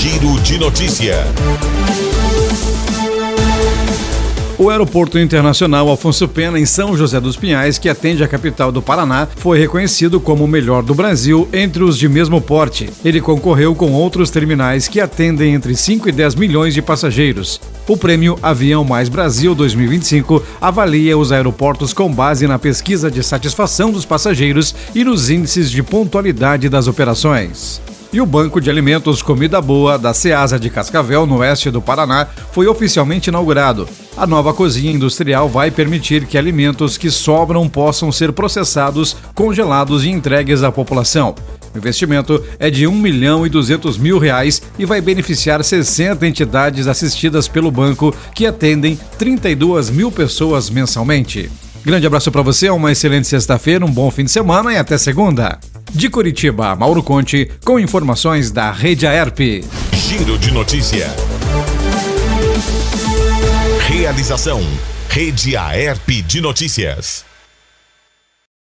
Giro de Notícia. O Aeroporto Internacional Afonso Pena, em São José dos Pinhais, que atende a capital do Paraná, foi reconhecido como o melhor do Brasil entre os de mesmo porte. Ele concorreu com outros terminais que atendem entre 5 e 10 milhões de passageiros. O prêmio Avião Mais Brasil 2025 avalia os aeroportos com base na pesquisa de satisfação dos passageiros e nos índices de pontualidade das operações. E o Banco de Alimentos Comida Boa da Ceasa de Cascavel, no oeste do Paraná, foi oficialmente inaugurado. A nova cozinha industrial vai permitir que alimentos que sobram possam ser processados, congelados e entregues à população. O investimento é de R$ 1.200.000 e vai beneficiar 60 entidades assistidas pelo banco, que atendem 32 mil pessoas mensalmente. Grande abraço para você, uma excelente sexta-feira, um bom fim de semana e até segunda. De Curitiba, Mauro Conte, com informações da Rede Aerp. Giro de Notícia. Realização: Rede Aerp de Notícias.